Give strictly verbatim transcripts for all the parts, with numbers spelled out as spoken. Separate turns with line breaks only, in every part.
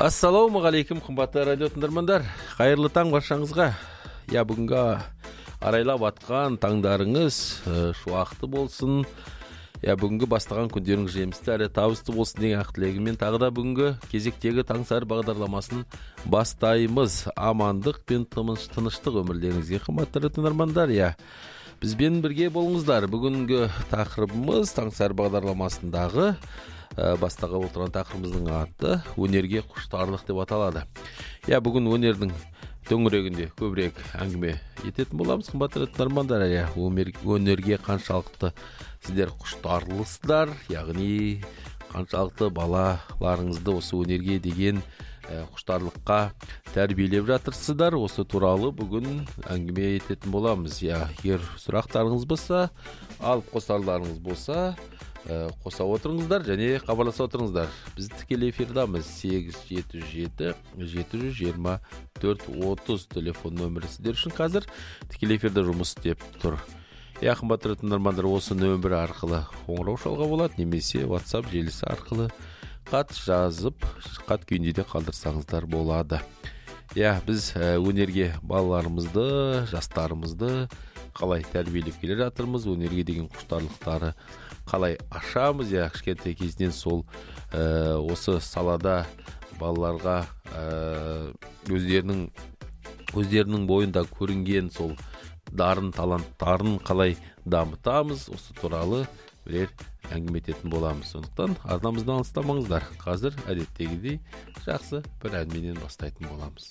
Ассалаумағалейкум, қымбатты радио тыңдармандар. Қайырлы таң баршаңызға. Я бүгінгі арайлап атқан таңдарыңыз шуақты болсын. Я бүгінгі бастаған күндеріңіз жемісті әрі табысты болсын деген ақ тілегіммен тағы да бүгінгі кезектегі таңсар бағдарламасын бастаймыз. Амандық пен тыныштық өмірлеріңізге, қымбатты тыңдармандар. Я бізбен бірге болыңыздар. Бүгінгі тақырыбымыз таңсар бағдарламасындағы бастағы отырған тақырыбымыздың аты өнерге құштарлық деп аталады. Я бүгін өнердің төңірегінде көбірек әңгіме ететін боламыз, қымбатты тыңдармандар. Я өнерге қаншалықты сіздер құштарлысыздар, яғни қаншалықты балаларыңызды осы өнерге деген құштарлыққа тәрбиелеп жатырсыздар. Осы туралы бүгін әңгіме ететін боламыз. Я егер сұрақтарыңыз болса, алып қосарларыңыз болса, қоса отырыңыздар және хабарласа отырыңыздар. Біз тікелей эфирдамыз. сегіз жеті жеті жеті жүз жиырма төрт отыз телефон нөмірі сіздер үшін қазір тікелей эфирде жұмыс істеп тұр. Я қымбатты тыңдармандар, осы нөмір арқылы қоңырау шалуға болады, немесе WhatsApp желісі арқылы хат жазып, хат күйінде де қалдырсаңыздар болады. Я біз өнерге балаларымызды, жастарымызды қалай тәрбиелеп келе жатырмыз, өнерге деген құштарлықтары қалай ашамыз. Я кішкентай кезден сол ә, осы салада балаларға ә, өздерінің өздерінің бойында көрінген сол дарын таланттарын қалай дамытамыз, осы туралы бірер әңгіме ететін боламыз. Сондықтан арнамыздан алыстамаңыздар. Қазір әдеттегідей жақсы бір әнменен бастайтын боламыз.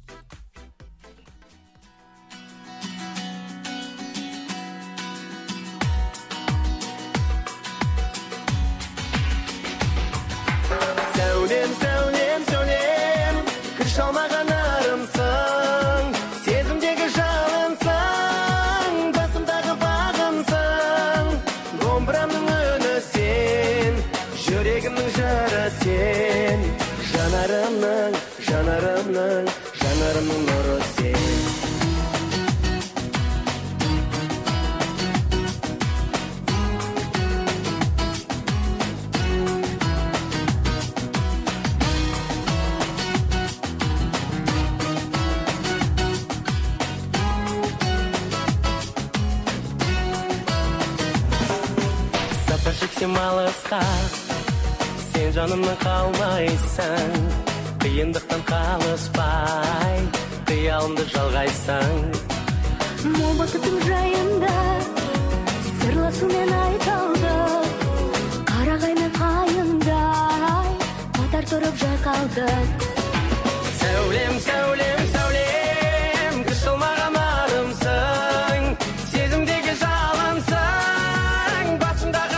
Сәулем, сәулем, сәулем, кір шалмаған арымсың, сезімдегі жалынсың, басымдағы бағымсың, домбырамның үні сен, жүрегімнің жары сен, жанарымның, жанарымның, жанарымның нұры сен.
Сен алысқа, сен жанымнан қалмайсың, қиындықтан қалыспай, қиялымды жалғайсың.
Мол бақытым жайында сырласумен айталдық, қарағаймен қайыңдай қатар тұрып жайқалдық.
Сәулем, сәулем, сәулем, кір шалмаған арымсың, сезімдегі жалынсың, басымдағы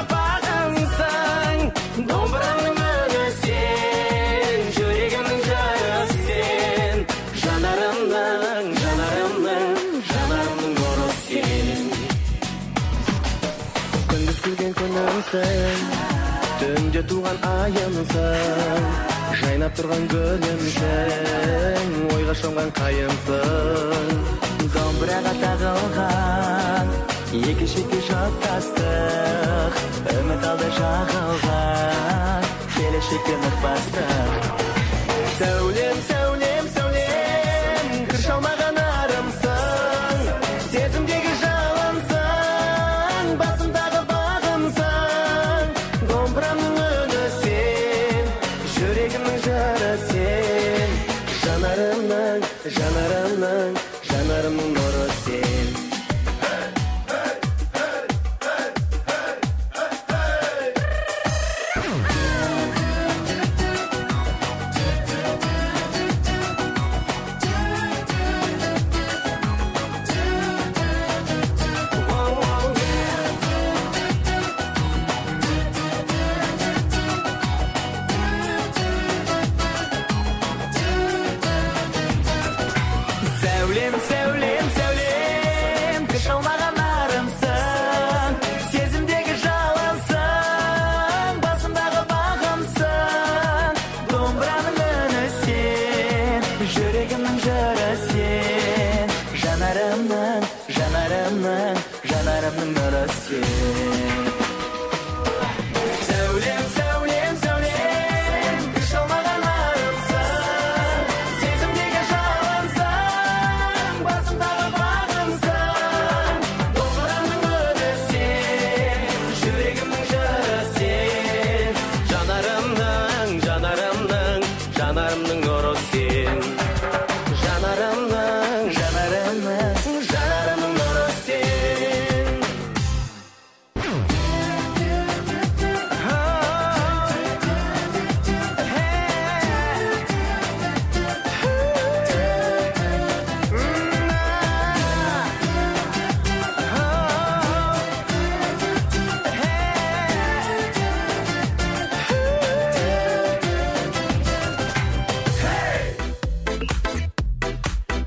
домбырамның үні сен, жүрегімнің жары сен, жанарымның, жанарымның, жанарымның нұры сен.
Күндіз күлген күнімсің, түнде туған айымсың, жайнап тұрған гүлімсің, ойға шомған қайымсың. Домбыраға тағылған екі шекте жаттастық, үміт алды жағылған, келешекте нық бастық. Сәулем, сәулем, сәулем, кір шалмаған арымсың, сезімдегі жалынсың, басымдағы бағымсың, домбырамның үні сен, жүрегімнің жары сен, жанарымның, жанарымның, жанарымның нұры сен. Сәулем, сәулем, сәулем, кір шалмаған арымсың, сезімдегі жалынсың, басымдағы бағымсың, домбыраның үні сен, жүрегімнің жары сен, жанарымның, жанарымның, жанарымның нұры сен. Сәулем, сәулем, сәулем, кір шалмаған арымсың,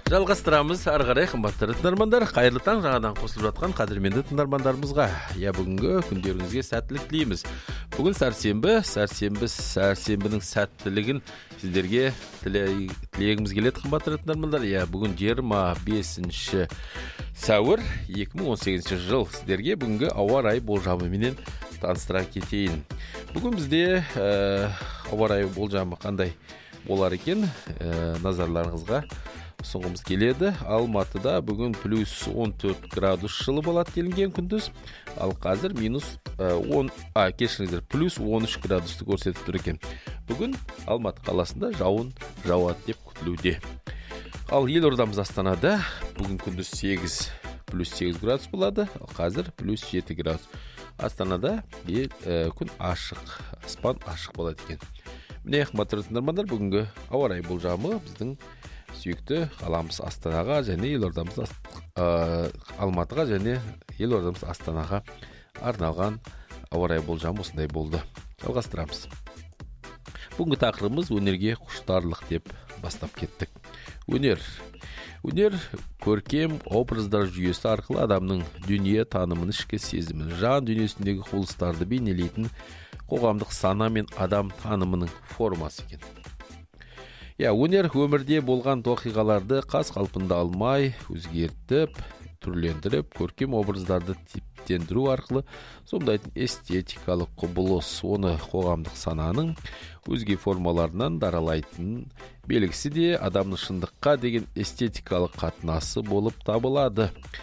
Жалғастырамыз ары қарай қымбатты тыңдармандар. Қайырлы таң, жаңадан қосылып жатқан қадірменді тыңдармандарымызға. Я бүгінгі күндеріңізге сәттілік тілейміз. Бүгін сәрсенбі, сәрсенбі, сәрсенбінің сәттілігін сіздерге тілегіміз келеді қымбатты тыңдармандар. Я бүгін жиырма бесінші сәуір екі мың он сегізінші жыл. Сіздерге бүгінгі ауа райы болжамыменен таныстыра кетейін. Бүгін бізде ә, ауа райы болжамы қандай болар екен, ә, назарларыңызға ұсынғымыз келеді. Алматыда бүгін плюс он төрт градус жылы болады делінген күндіз. Ал қазір минус он, а, кешіріңіздер, плюс он үш градусты көрсетіп тұр екен. Бүгін Алматы қаласында жауын жауады деп күтілуде. Ал елордамыз Астанада бүгін күндіз сегіз, плюс сегіз градус болады. Ал қазір плюс жеті градус. Астанада ел, ә, күн ашық, аспан ашық болады екен. Міне, қымбатты тыңдармандар, бүгінгі ауа райы болжамы біздің сүйікті қаламыз Астанаға және елордамыз ә, Алматыға және елордамыз Астанаға арналған ауа райы болжамы осындай болды. Жалғастырамыз. Бүгінгі тақырыбымыз өнерге құштарлық деп бастап кеттік. Өнер. Өнер көркем образдар жүйесі арқылы адамның дүние танымын, ішкі сезімін, жан дүниесіндегі құбылыстарды бейнелейтін қоғамдық сана мен адам танымының формасы екен. Я, өнер өмірде болған оқиғаларды қаз қалпында алмай, өзгертіп, түрлендіріп, көркем образдарды типтендіру арқылы сомдайтын эстетикалық құбылыс, оны қоғамдық сананың өзге формаларынан даралайтын белгісі де адамның шындыққа деген эстетикалық қатынасы болып табылады.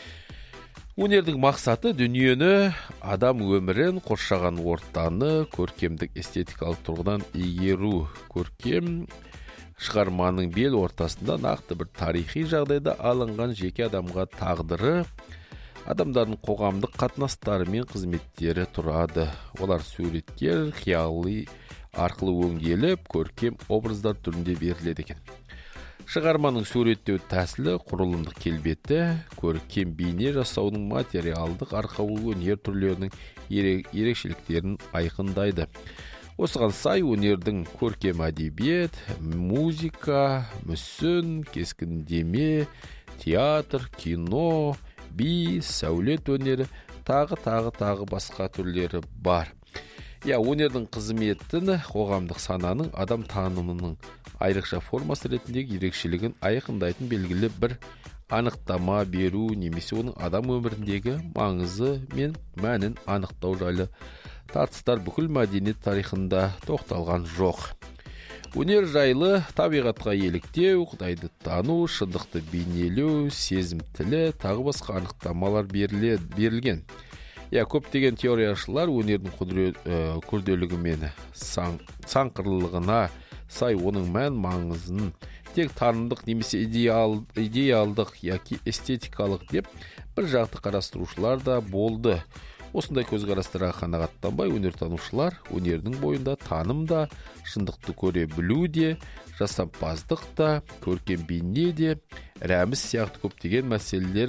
Өнердің мақсаты дүниені, адам өмірін, қоршаған ортаны көркемдік эстетикалық тұрғыдан игеру. Көркем шығарманың бел ортасында нақты бір тарихи жағдайда алынған жеке адамға тағдыры, адамдардың қоғамдық қатынастары мен қызметтері тұрады. Олар суреткер қиялы арқылы өңделіп, көркем образдар түрінде беріледі екен. Шығарманың суреттеу тәсілі, құрылымдық келбеті, көркем бейне жасаудың материалдық арқауы өнер түрлерінің ерекшеліктерін айқындайды. Осыған сай өнердің көркем әдебиет, музыка, мүсін, кескіндеме, театр, кино, би, сәулет өнері, тағы тағы тағы басқа түрлері бар. Я, өнердің қызметін қоғамдық сананың адам танымының айрықша формасы ретіндегі ерекшелігін айқындайтын белгілі бір анықтама беру немесе оның адам өміріндегі маңызы мен мәнін анықтау жайлы тартыстар бүкіл мәдениет тарихында тоқталған жоқ. Өнер жайлы табиғатқа еліктеу, Құдайды тану, шындықты бейнелеу, сезім тілі, тағы басқа анықтамалар берілген. Я, көптеген теорияшылар өнердің күрделілігі мен санқырлығына сай оның мән маңызын тек танымдық немесе идеал, идеалдық яки эстетикалық деп бір жақты қарастырушылар да болды. Осындай көзқарастарға қанағаттанбай өнертанушылар өнердің бойында таным да, шындықты көре білу де, жасампаздық та, көркем бейне де, рәміз сияқты көптеген мәселелер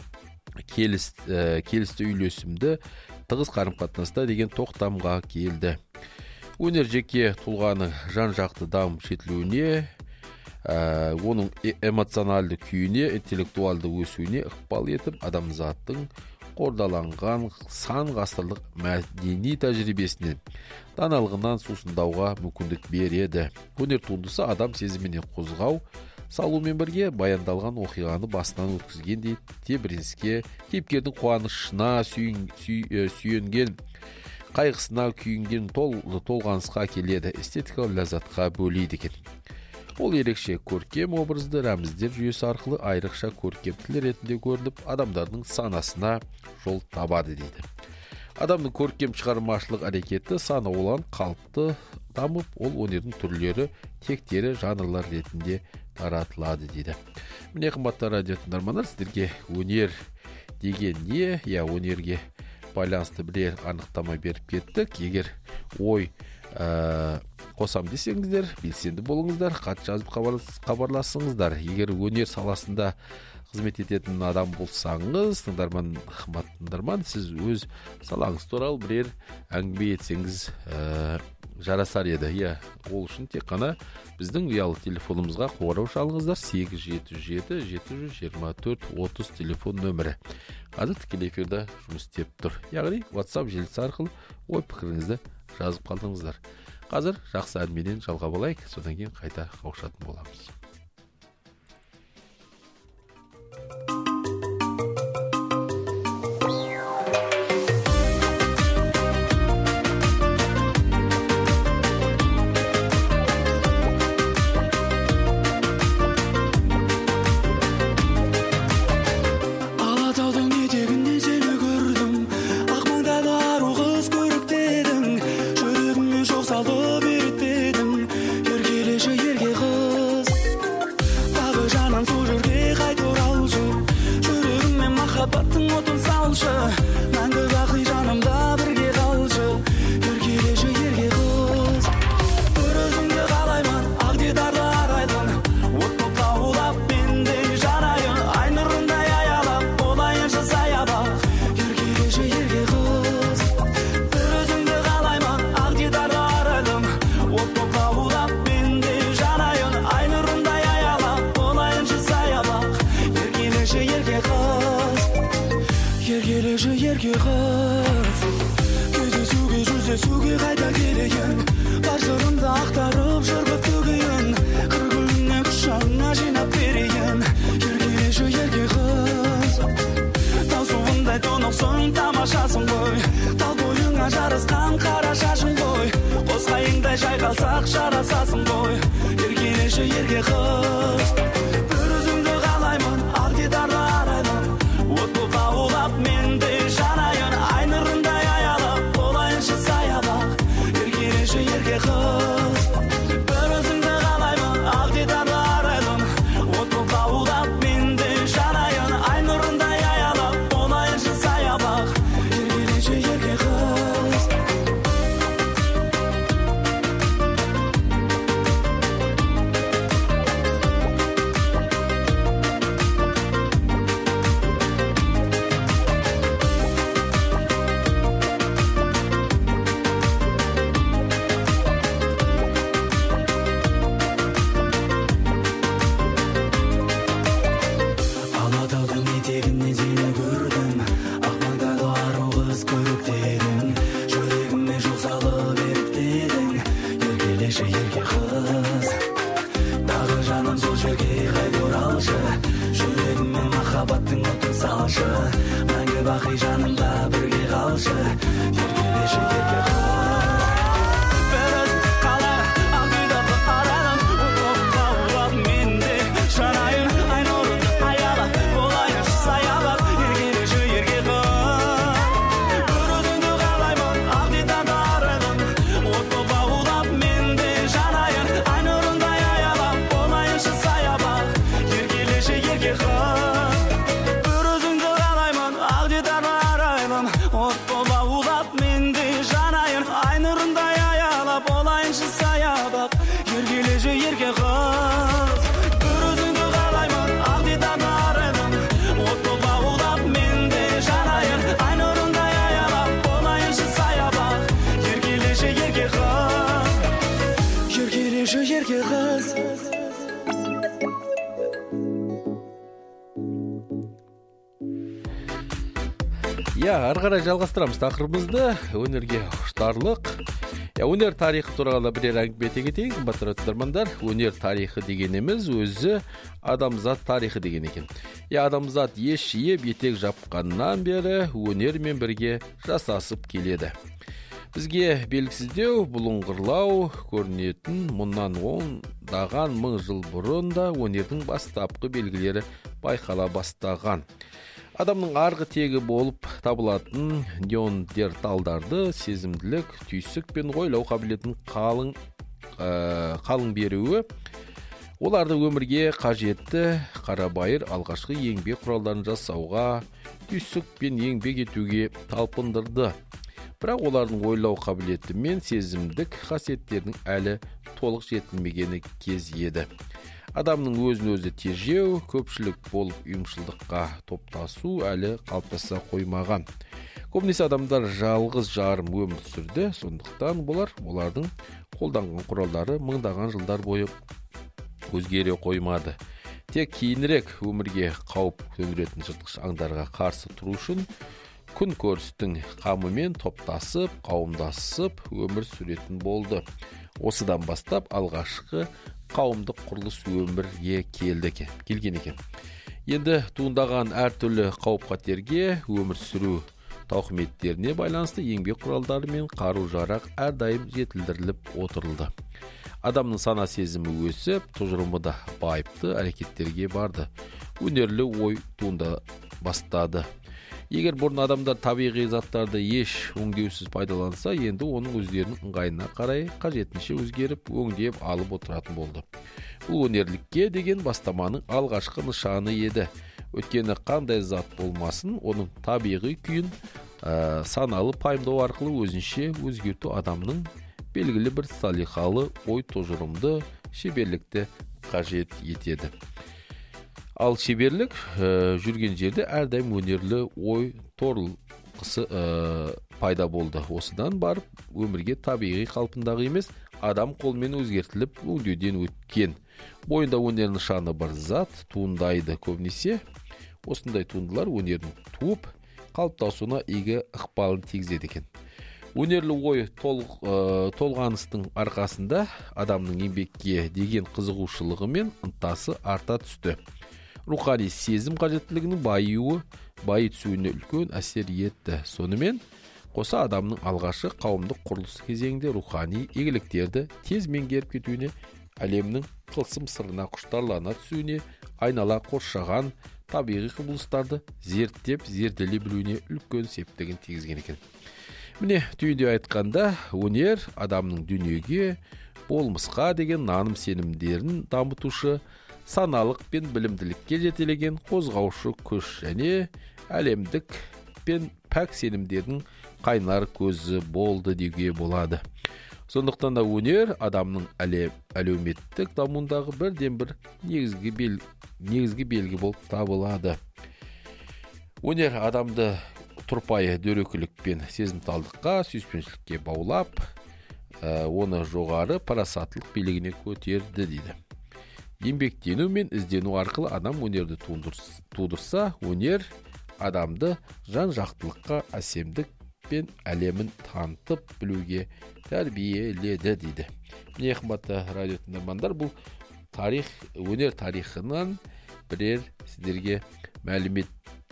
келісті үйлесімді тығыз қарым-қатынаста деген тоқтамға келді. Өнер жеке тұлғаның жан-жақты дамып жетілуіне, ә, оның эмоционалды күйіне, интеллектуалды өсуіне ықпал етіп, адамзаттың қордаланған сан ғасырлық мәдени тәжірибесінен, даналығынан сусындауға мүмкіндік береді. Өнер туындысы адам сезіміне қозғау салумен бірге баяндалған оқиғаны басынан өткізгендей тебіреніске, кейіпкердің қуанышына сүйін, сүй, сүйенген, қайғысына күйінген тол, толғанысқа келеді, эстетикалық ләззатқа бөлейді екен. Ол ерекше көркем образды рәміздер жүйесі арқылы айрықша көркем тіл ретінде көрініп, адамдардың санасына жол табады дейді. Адамның көркем шығармашылық әрекеті сана olan қалыпты дамып, ол өнердің түрлері, тектері, жанрлар ретінде таратылады дейді. Міне, қымбатты радио тыңдармандар, сіздерге өнер деген не? Я, өнерге байланысты бірер анықтама беріп кеттік. Егер ой ә, қосам десеңіздер, белсенді болыңыздар, хат жазып хабарласыңыздар. Егер өнер саласында қызмет ететін адам болсаңыз, тыңдарман, қымбатты тыңдарман, сіз өз салаңыз туралы бірер әңгіме етсеңіз жарасар еді. Иә, ол үшін тек қана біздің ұялы телефонымызға қоңырау шалыңыздар. сегіз жеті жеті жеті жүз жиырма төрт отыз телефон нөмірі. Қазір тікелей эфирде жұмыс істеп тұр. Яғни WhatsApp желісі арқылы ой пікіріңізді жазып қалдыңыздар. Қазір жақсы әнменен жалғап алайық, содан кейін қайта қауышатын боламыз. Я, ары қарай жалғастырамыз тақырыбымызды. Өнерге құштарлық. Я, өнер тарихы туралы бірер әңгіме ете кетейік, қымбатты тыңдармандар. Өнер тарихы дегеніміз өзі адамзат тарихы деген екен. Я, адамзат еш жиып етек жапқаннан бері өнермен бірге жасасып келеді. Бізге белгісіздеу, бұлыңғырлау көрінетін мұнан ондаған мың жыл бұрын да өнердің бастапқы белгілері байқала бастаған. Адамның арғы тегі болып табылатын неандерталдарды сезімділік, түйсік пен ойлау қабілетін қалың, ә, қалың беруі, оларды өмірге қажетті қарабайыр алғашқы еңбек құралдарын жасауға, түйсік пен еңбек етуге талпындырды. Бірақ олардың ойлау қабілеті мен сезімдік қасиеттерінің әлі толық жетілмегені кез еді. Адамның өзін өзі тежеу, көпшілік болып ұйымшылдыққа топтасу әлі қалыптаса қоймаған. Көбінесе адамдар жалғыз жарым өмір сүрді, сондықтан болар олардың қолданған құралдары мыңдаған жылдар бойы өзгере қоймады. Тек кейінірек өмірге қауіп төндіретін жыртқыш аңдарға қарсы тұру үшін күн көрістің қамымен топтасып, қауымдасып өмір сүретін болды. Осыдан бастап алғашқы қауымдық құрылыс өмірге келді екен, келген екен. Енді туындаған әртүрлі қауіп-қатерге өмір сүру тауқыметтеріне байланысты еңбек құралдары мен қару-жарақ әрдайым жетілдіріліп отырылды. Адамның сана сезімі өсіп, тұжырымы да байыпты әрекеттерге барды. Өнерлі ой туында бастады. Егер бұрын адамдар табиғи заттарды еш өңдеусіз пайдаланса, енді оның өздерінің ыңғайына қарай қажетінше өзгеріп, өңдеп алып отыратын болды. Бұл өнерлікке деген бастаманың алғашқы нышаны еді. Өйткені қандай зат болмасын, оның табиғи күйін ә, саналы пайымдау арқылы өзінше өзгерту адамның белгілі бір салиқалы ой тұжырымды шеберлікті қажет етеді. Ал шеберлік ә, жүрген жерде әрдайым өнерлі ой торылғысы ә, пайда болды. Осыдан барып өмірге табиғи қалпындағы емес, адам қолмен өзгертіліп өңдеуден өткен. Бойында өнер нышаны бар зат туындайды. Көбінесе осындай туындылар өнердің туып, қалыптасуына игі ықпалын тигізеді екен. Өнерлі ой тол, ә, толғаныстың арқасында адамның еңбекке деген қызығушылығы мен ынтасы арта түсті. Рухани сезім қажеттілігінің байуы, байы түсуіне үлкен әсер етті. Сонымен қоса адамның алғашы қауымдық құрылыс кезеңінде рухани игіліктерді тез меңгеріп кетуіне, әлемнің тылсым сырына құштарлана түсуіне, айнала қоршаған табиғи құбылыстарды зерттеп, зерделей білуіне үлкен септігін тигізген екен. Міне, түйінде айтқанда, өнер адамның дүниеге, болмысқа деген наным сенімдерін дамытушы, саналық пен білімділікке жетелеген қозғаушы күш және әлемдік пен пәк сенімдердің қайнар көзі болды деуге болады. Сондықтан да өнер адамның әлем, әлеуметтік дамуындағы бірден бір негізгі, бел, негізгі белгі болып табылады. Өнер адамды тұрпайы дөрекілік пен сезімталдыққа, сүйіспеншілікке баулап, ә, оны жоғары парасаттылық билігіне көтерді дейді. Еңбектену мен іздену арқылы адам өнерді тудырса, өнер адамды жан-жақтылыққа, әсемдік пен әлемін танытып білуге тәрбиеледі дейді. Міне, қымбатты радио тыңдармандар, бұл тарих, өнер тарихынан бірер сіздерге мәлімет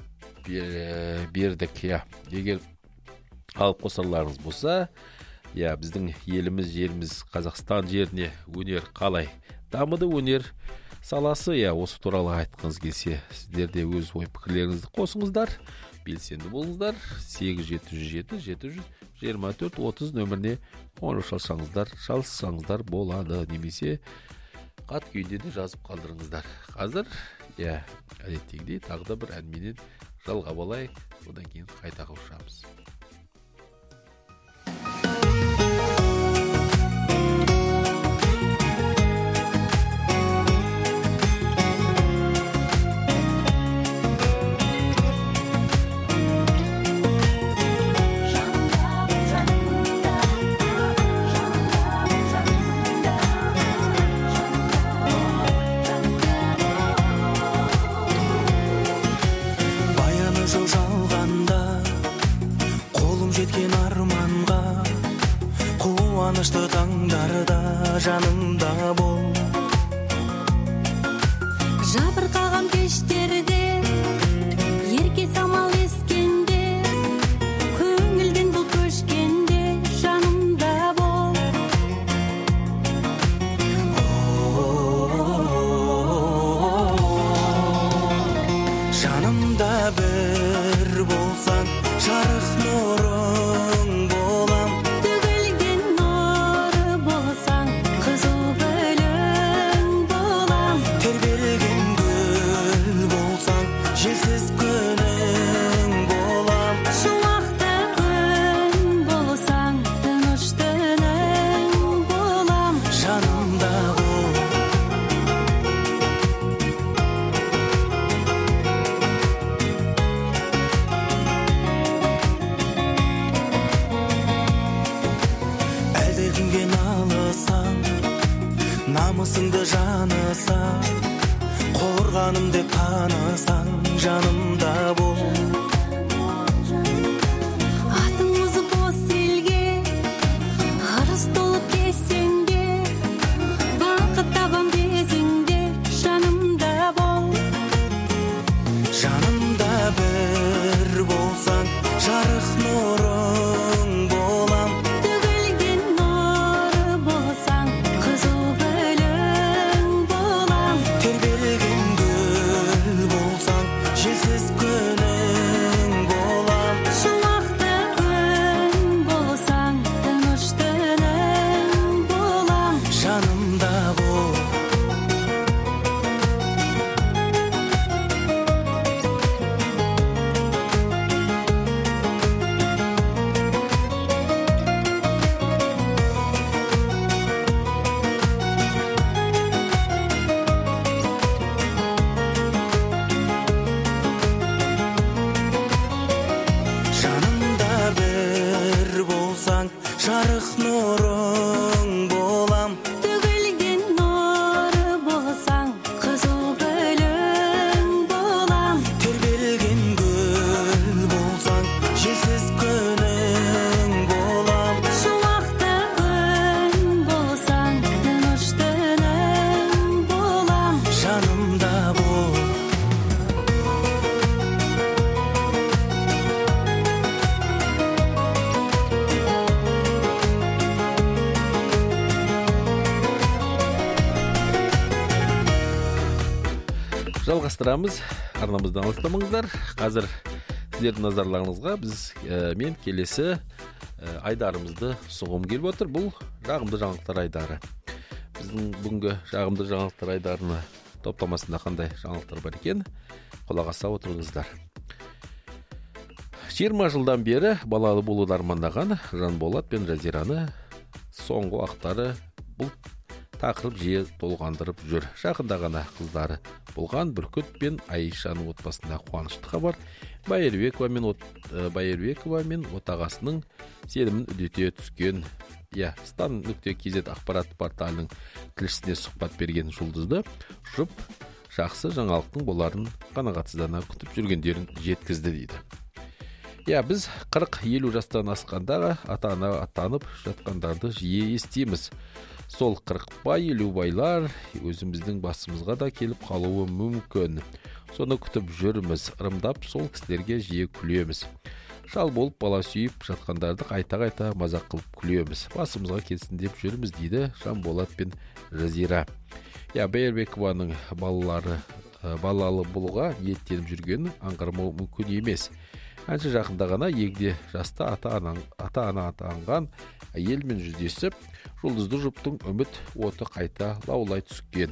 бердік. Я, егер алып қосарларыңыз болса, я, біздің еліміз, жеріміз Қазақстан жеріне өнер қалай дамыды, өнер саласы, я, осы туралы айтқыңыз келсе, сіздер де өз ой пікірлеріңізді қосыңыздар, белсенді болыңыздар. Сегіз жеті жүз жеті жеті жүз жиырма төрт отыз нөміріне қоңырау шалсаңыздар, шалсаңыздар болады, немесе хат күйінде де жазып қалдырыңыздар. Қазір, я, әдеттегідей тағы да бір әнменен жалғап алайық, одан кейін қайта қауышамыз.
Қуанышты таңдарда жанымда бол.
Жабырқаған кештерде, ерке самал ескенде, көңілден бұл көшкенде жанымда бол.
Жанымда бір болсаң, жарық нұрың болам.
Төгілген нұры болсаң, қызыл гүлің болам.
Тербелген гүл бегінген алысаң, намысыңды жанысаң, қорғаным деп танысаң, жанымда бол.
Атың озып бос елге, арыс толып кессең де, бақыт табам безіңде, жанымда бол.
Жанымда бір болсаң, жарық нұрың болам.
Төгілген нұры болсаң, қызыл гүлің болам.
Тербелген гүл болсаң, желсіз күнің болам.
Шуақты күн болсаң, тыныш түнің болам.
Жанымда бол. Жанымда бір болсаң, жарық нұрың болам.
Төгілген нұры болсаң, қызыл гүлің болам.
Тербелген гүл болсаң, желсіз күнің болам.
Шуақты күн болсаң, тыныш түнің болам.
Жанымда бол.
Жалғастырамыз. Арнамыздан алыстамаңыздар. Қазір сіздердің назарларыңызға біз ә, мен келесі ә, айдарымызды ұсынғым келіп отыр. Бұл жағымды жаңалықтар айдары. Біздің бүгінгі жағымды жаңалықтар айдарына топтамасында қандай жаңалықтар бар екен? Құлақ аса отырыңыздар. жиырма жылдан бері балалы болуды армандаған Жанболат пен Жазираны соңғы уақыттары бұл тақырып жиі толғандырып жүр. Жақында ғана қыздары болған Бүркіт пен Айшаның отбасында қуанышты хабар. Байырбекова мен от, Байырбекова мен отағасының сенімін үдете түскен. Я, стан нүкте кз ақпарат порталының тілшісіне сұхбат берген жұлдызды жұп жақсы жаңалықтың боларын қанағатсыздана күтіп жүргендерін жеткізді дейді. Я, біз қырық елу жастан асқандағы ата-ана атанып жатқандарды жиі естиміз. Сол қырық бай, елу байлар өзіміздің басымызға да келіп қалуы мүмкін. Соны күтіп жүрміз, ырымдап сол кісілерге жиі күлеміз. Шал болып бала сүйіп жатқандарды қайта-қайта мазақ қылып күлеміз. Басымызға келсін деп жүрміз дейді Жанболат пен Жазира. Я, Байырбекованың балалары балалы болуға ниеттеніп жүргенін аңғармау мүмкін емес. Әнші жақында ғана егде жаста ата-ана атанған әйелмен жүздесіп, жұлдызды жұптың үміт оты қайта лаулай түскен.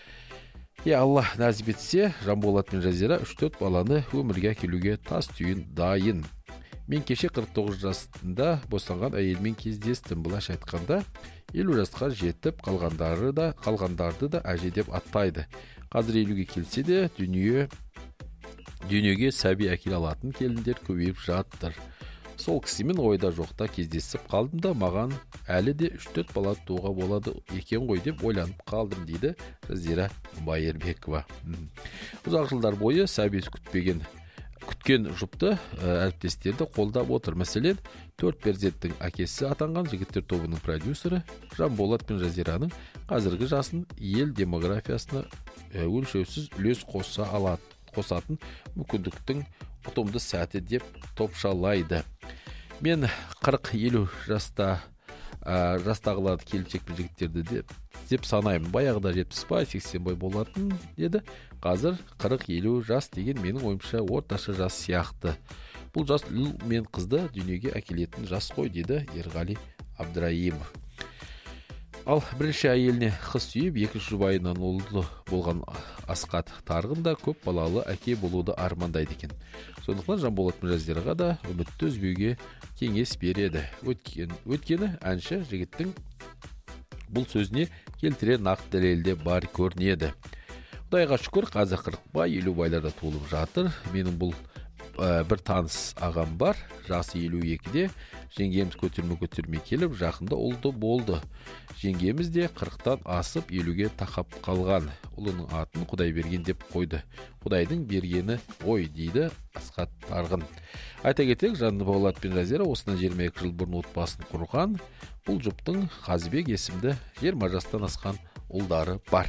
Я, Алла нәсіп етсе, Жанболат пен Жазира үш төрт баланы өмірге әкелуге тас түйін дайын. Мен кеше қырық тоғыз жасында босанған әйелмен кездестім. Былайша айтқанда, елу жасқа жетіп қалғандары да қалғандарды да әже деп атпайды. Қазір елуге келсе де дүние Дүниеге сәби әкеле алатын келіндер көбейіп жатыр. Сол кісімен ойда жоқта кездесіп қалдым да, маған әлі де үш төрт бала туға болады екен ғой деп ойланып қалдым дейді Жазира Байырбекова. Ұзақ жылдар бойы сәби күтпеген күткен жұпты әріптестерді қолдап отыр. Мәселен, төрт перзенттің әкесі атанған жігіттер тобының продюсері Жанболат пен Жазираның қазіргі жасын ел демографиясына өлшеусіз үлес қоса алады. қосатын мүмкіндіктің ұтымды сәті деп топшалайды. Мен қырық елу жаста ә, жастағыларды келіншек пен жігіттерді деп, деп санаймын. Баяғыда жетпіс бай, сексен бай болатын еді. Қазір қырық елу жас деген менің ойымша орташа жас сияқты. Бұл жас ұл мен қызды дүниеге әкелетін жас қой дейді Ерғали Абдраимов. Ал бірінші әйеліне қыз сүйіп, екінші жұбайынан ұлды болған Асқат Тарғын да көп балалы әке болуды армандайды екен. Сондықтан Жанболат пен Жазираға да үмітті үзбеуге кеңес береді. Өткен, өткені әнші жігіттің бұл сөзіне келтіре нақты дәлелде бар көрінеді. Құдайға шүкір, қазір қырық бай, елу байларда толып жатыр. Менің бұл ә, бір таныс ағам бар, жасы елу екіде. Жеңгеміз көтерме көтермей келіп, жақында ұлды болды. Жеңгеміз де қырықтан асып елуге тақап қалған. Ұлының атын Құдай берген деп қойды. Құдайдың бергені ой, дейді Асқат Тарғын. Айта кетейік, Жанды Болат пен Жазира осынан жиырма екі жыл бұрын отбасын құрған. Бұл жұптың Қазбек есімді жиырма жастан асқан ұлдары бар.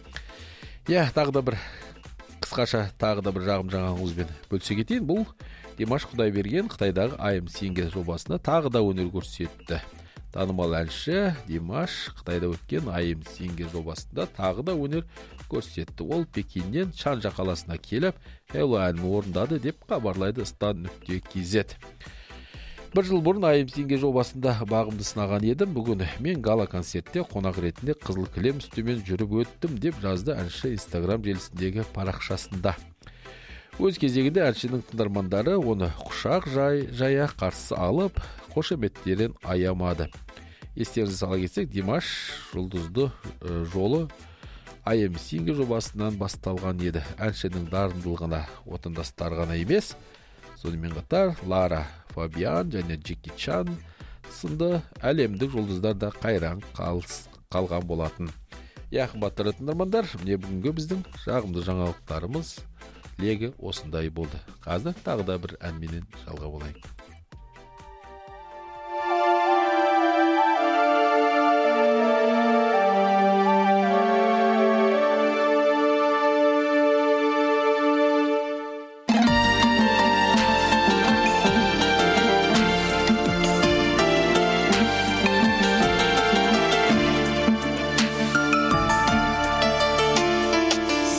Я, тағы да бір қысқаша тағы да бір жағым жаңалығымызбен бөлісе кетейін. Бұл Димаш Құдайберген Қытайдағы I Am Singer жобасында тағы да өнер көрсетті. Танымал әнші Димаш Қытайда өткен I Am Singer жобасында тағы да өнер көрсетті. Ол Пекиннен Чанша қаласына келіп, Hello әнін орындады деп хабарлайды стан нүкте кз. Бір жыл бұрын I Am Singer жобасында бағымды сынаған едім. Бүгін мен гала концертте қонақ ретінде қызыл кілем үстімен жүріп өттім деп жазды әнші Instagram желісіндегі парақшасында. Өз кезегінде әншінің тыңдармандары оны құшақ жай, жая қарсы алып, қошеметтерін аямады. Естеріңізге сала кетсек, Димаш жұлдызды ә, жолы I Am Singer жобасынан басталған еді. Әншінің дарындылығына отандастар ғана емес, сонымен қатар Лара Фабиан және Джеки Чан сынды әлемдік жұлдыздар да қайран қалған болатын. Я, қымбатты тыңдармандар, міне бүгінгі біздің жағымды жаңалықтарымыз легі осындай болды. Қазір тағы да бір әнменен жалға болайық.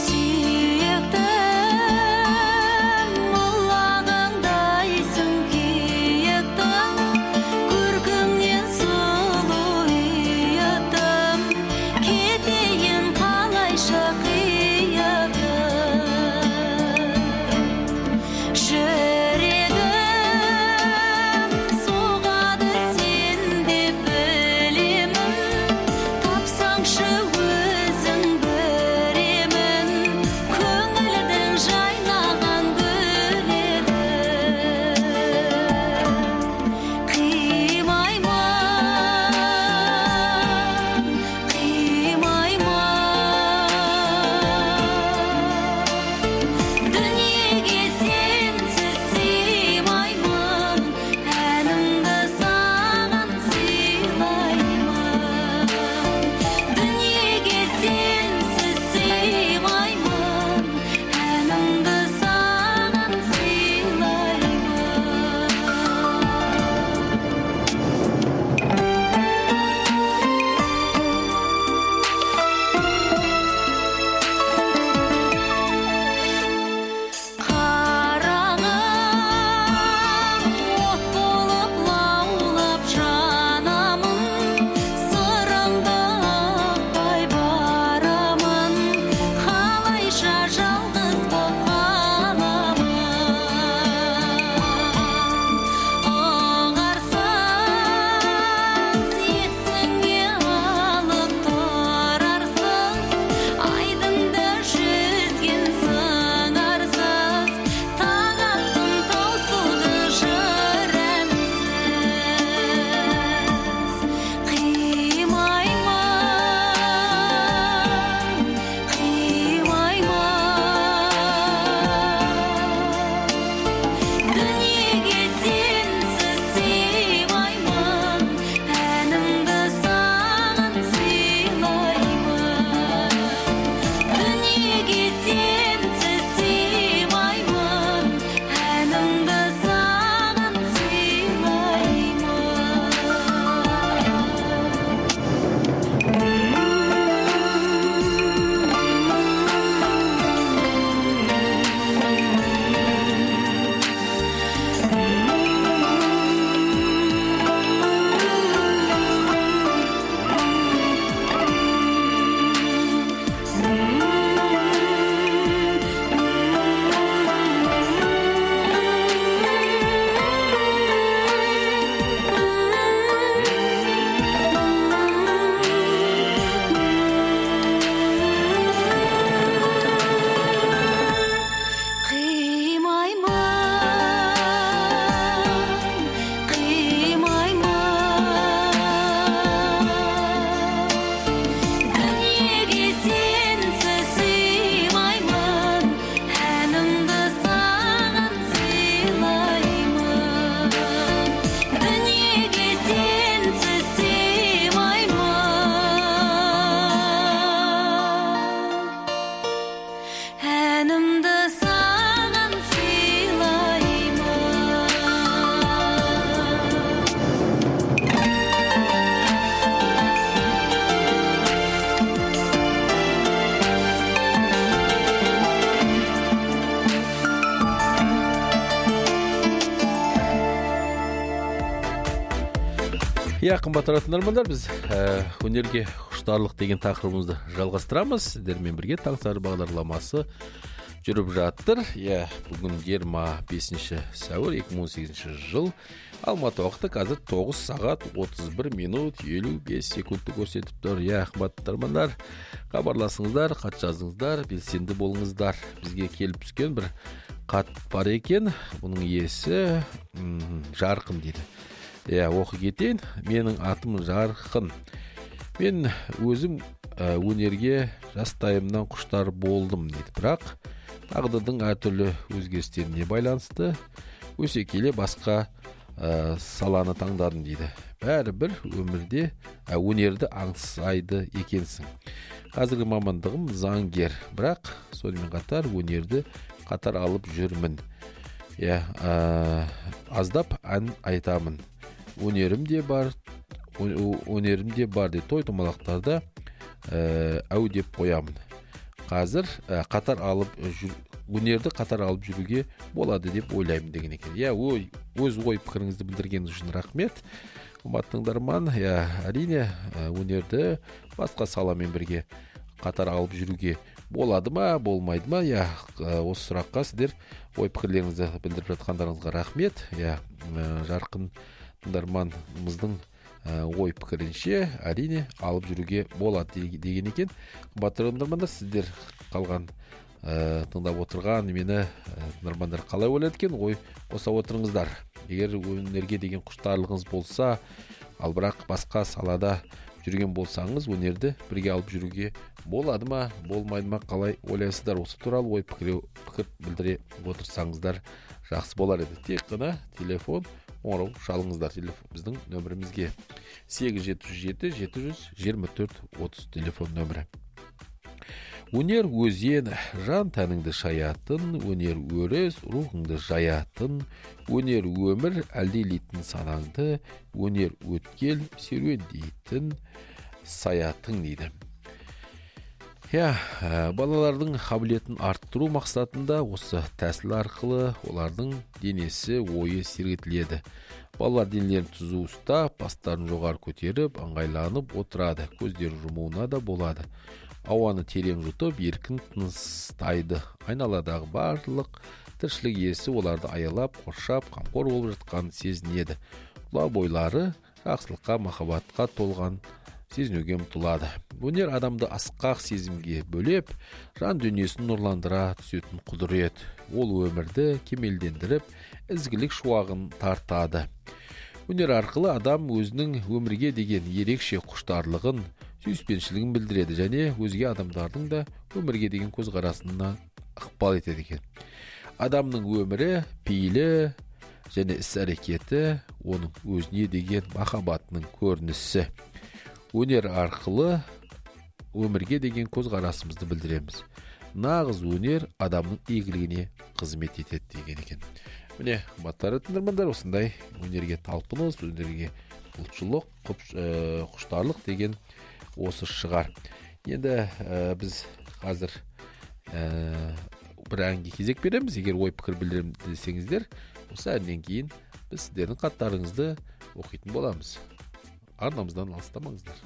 Сүйектім, мұлағыңдайсың ке
Иә, қымбатты тыңдармандар, біз өнерге құштарлық деген тақырыбымызды жалғастырамыз. Сіздермен бірге таң сары бағдарламасы жүріп жатыр. Иә, бүгін жиырма бесінші сәуір екі мың он сегізінші жыл. Алматы уақыты қазір тоғыз сағат отыз бір минут елу бес секундты көрсетіп тұр. Иә, қымбатты тыңдармандар, хабарласыңыздар, хат жазыңыздар, белсенді болыңыздар. Бізге келіп түскен бір хат бар екен. Бұның иесі Жарқын дейді. Иә, оқи кетейін. Менің атым Жарқын. Мен өзім өнерге жастайымнан құштар болдым дейді. Бірақ тағдырдың әртүрлі өзгерістеріне байланысты өсе келе басқа ә, саланы таңдадым дейді. Бәрібір өмірде ә, өнерді аңсайды екенсің. Қазіргі мамандығым заңгер, бірақ сонымен қатар өнерді қатар алып жүрмін. Иә, ә, аздап ән айтамын. Өнерім де бар, өнерім де бар де той томалақтарда ә, әу деп қоямын. Қазір ә, қатар алып жүр, өнерді қатар алып жүруге болады деп ойлаймын деген екен. Иә, ой, өз ой пікіріңізді білдіргеніңіз үшін рахмет. Қымбатты тыңдарман, иә, әрине өнерді басқа саламен бірге қатар алып жүруге болады ма, болмайды ма? Иә, осы сұраққа сіздер ой пікірлеріңізді білдіріп жатқандарыңызға рахмет. Иә, Жарқын тыңдарманымыздың ой пікірінше әрине алып жүруге болады деген екен. Қымбатты тыңдармандар, сіздер қалған ә, тыңдап отырған мені ә, тыңдармандар қалай ойлайды екен, ой қоса отырыңыздар. Егер өнерге деген құштарлығыңыз болса, ал бірақ басқа салада жүрген болсаңыз, өнерді бірге алып жүруге болады ма, болмайды ма, қалай ойлайсыздар? Осы туралы ой пікір білдіре отырсаңыздар жақсы болар еді. Тек қана телефон қоңырау шалыңыздар. Біздің нөмірімізге сегіз жеті жүз жеті жеті жүз жиырма төрт отыз телефон нөмірі. Өнер өзен, жан тәніңді шаятын, өнер өрес, рухыңды жаятын, өнер өмір әлдейлейтін санаңды, өнер өткел серуендейтін саятың дейді. Иә, балалардың қабілетін арттыру мақсатында осы тәсіл арқылы олардың денесі, ойы сергітіледі. Балалар денелерін түзу ұстап, бастарын жоғары көтеріп, ыңғайланып отырады. Көздерін жұмуына да болады. Ауаны терең жұтып, еркін тыныстайды. Айналадағы барлық тіршілік иесі оларды аялап, қоршап, қамқор болып жатқанын сезінеді. Тұла бойлары жақсылыққа, махаббатқа толған сезінуге ұмтылады. Өнер адамды асқақ сезімге бөлеп, жан дүниесін нұрландыра түсетін құдірет. Ол өмірді кемелдендіріп, ізгілік шуағын тартады. Өнер арқылы адам өзінің өмірге деген ерекше құштарлығын, сүйіспеншілігін білдіреді және өзге адамдардың да өмірге деген көзқарасына ықпал етеді екен. Адамның өмірі, пейілі және іс-әрекеті оның өзіне деген махаббатының көрінісі. Өнер арқылы өмірге деген көзқарасымызды білдіреміз. Нағыз өнер адамның игілігіне қызмет етеді деген екен. Міне, қымбатты тыңдармандар, осындай өнерге талпыныс, өнерге құлшылық, құштарлық деген осы шығар. Енді ә, біз қазір ә, бір әнге кезек береміз. Егер ой пікір білдірем десеңіздер, осы әннен кейін біз сіздердің хаттарыңызды оқитын боламыз. Арнамыздан алыстамаңыздар.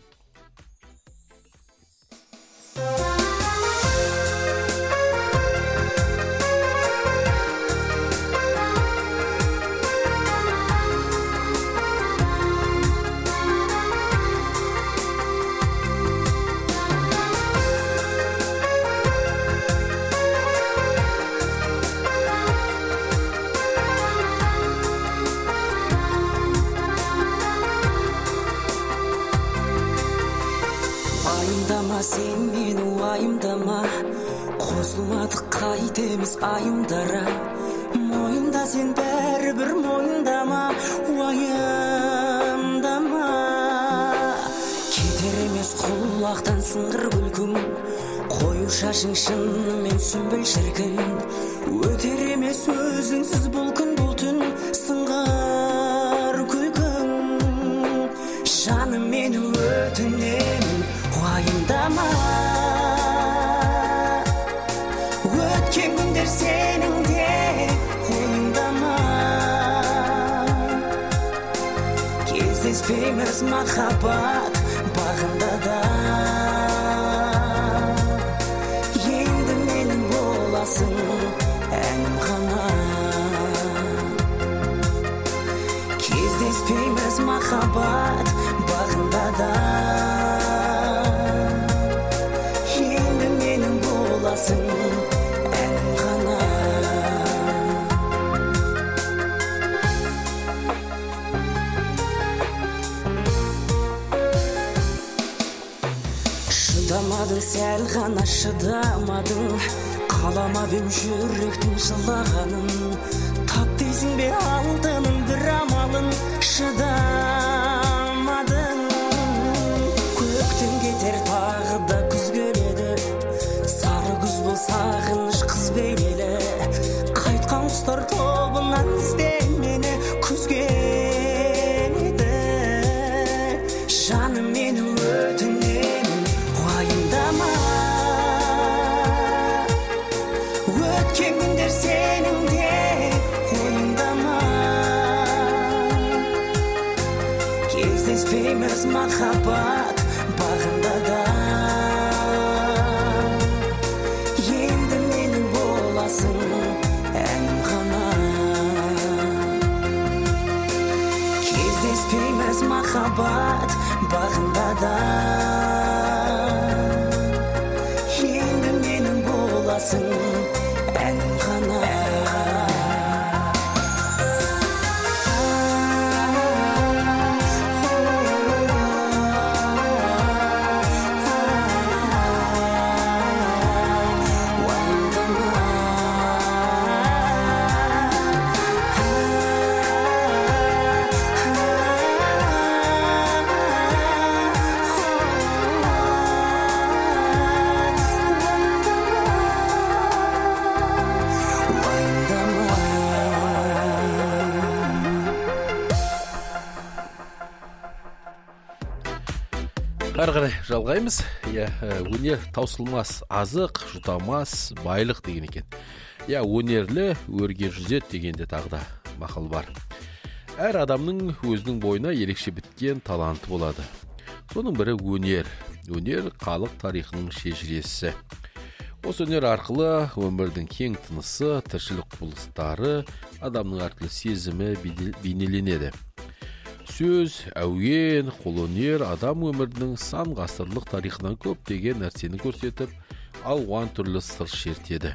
Сен мені уайымдама, қосылмадық қайтеміз айымдара. Мойында сен бәрібір мойындама, уайымдама. Кетер емес құлақтан сыңғыр күлкің, қою шашың шынымен сүмбіл шіркін. Өтер емес өзіңсіз бұл күн бұл түн, сыңғыр күлкің. Жаным мен өтінемін, уайымдама. Өткен күндер сенің де ойыңдама. Кездеспей кездеспейміз махаббат бағында да. Енді менің боласың әнім ғана. Кездеспейміз махаббат бағында да. Енді менің боласың әнім ғана. Шыдамадың, сәл ғана шыдамадың, қаламап ем жүректің жылағанын. Тап дейсің бе алтыным бір амалын, шыдамадың. Көктем кетер тағы да күз келеді, сары күз бұл сағыныш қыз бейнелі. Қайтқан құстар тобынан ізден мені, күз келеді. Жаным менің өтінемін, уайымдама. Өткен күндер сенің де ойыңда ма? Кездеспейміз махаббат бағында да. Енді менің боласың әнім ғана. Кездеспейміз махаббат бағында да. Енді менің боласың әнім ғана.
Ары қарай жалғаймыз. Иә, өнер таусылмас азық, жұтамас байлық деген екен. Иә, өнерлі өрге жүзет дегенде тағы да мақал бар. Әр адамның өзінің бойына ерекше біткен таланты болады. Соның бірі өнер. Өнер халық тарихының шежіресі. Осы өнер арқылы өмірдің кең тынысы, тіршілік құбылыстары, адамның әртүрлі сезімі бейнеленеді. Сөз, әуен, қолөнер адам өмірінің сан ғасырлық тарихынан көптеген нәрсені көрсетіп, алуан түрлі сыр шертеді.